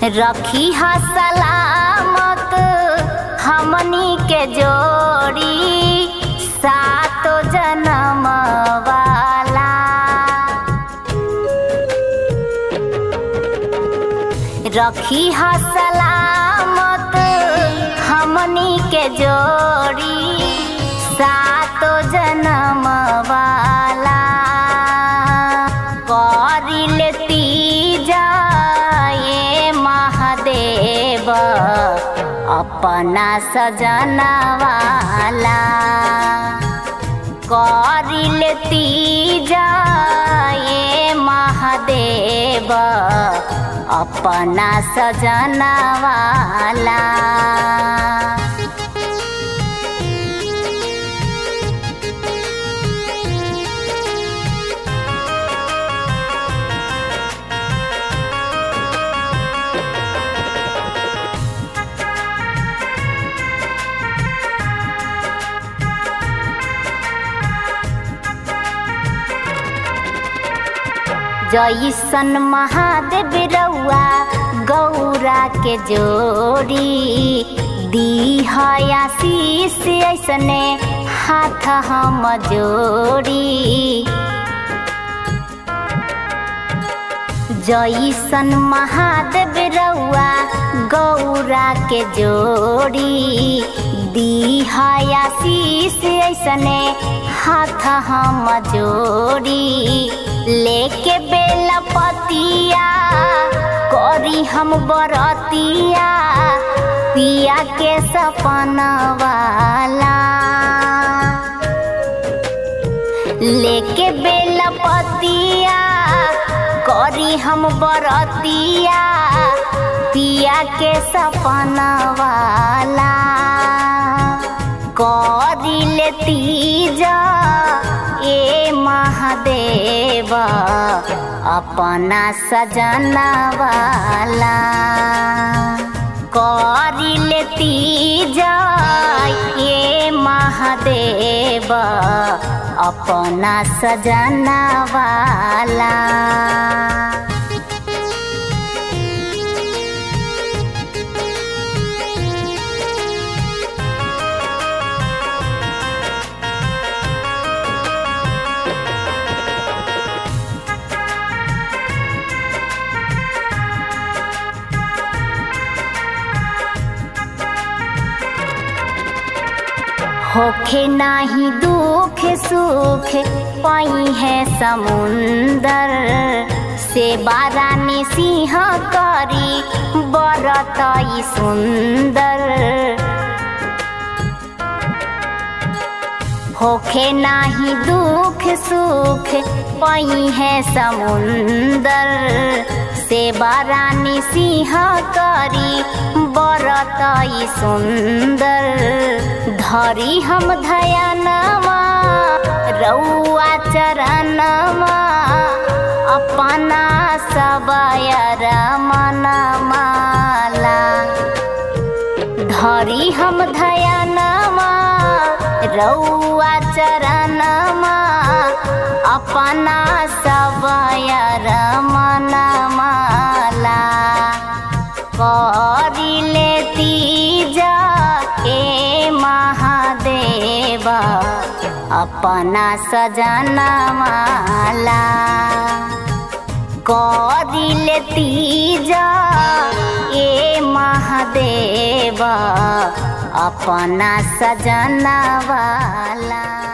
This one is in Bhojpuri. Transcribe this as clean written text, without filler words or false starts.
रखी हा सलामत हमनी के जोड़ी सातो जन्म वाला। रखी हा सलामत हमनी के जोड़ी सातो जन्म वाला। करिल तीजा ये महादेव अपना सजना वाला। करिल तीजा ये महादेव अपना सजना वाला। जैसन महादेव रउआ गौरा के जोड़ी दी है आशीष ऐसने हाथ हम जोड़ी। जैसन महादेव रउआ गौरा के जोड़ी दी है आशीष ऐसने हाथ हम जोड़ी। लेके बेला पतिया करी हम बरतिया पिया के सपना वाला। लेके बेला पतिया करी हम बरतिया पिया के सपना वाला। करी लेती जा ए महादेव अपना सजना वाला। करी लेती जा ये महादेव अपना सजना वाला। होखे नाही दुख सुख पाई है समुंदर से बारानी सिंह करी बरत सुंदर। होखे नाही दुख सुख पाई है समुंदर से बारानी सिंह करी बरत सुंदर। धरी हम धयनमा रउआ चरणमा अपना सबयर मनमाला। धरी हम धयनमा रउआ चरणमा अपना सबयर मनमाला। करी लेती जा ए महादेव अपना सजना वाला। करी लेती जा ए महादेव अपना सजना वाला।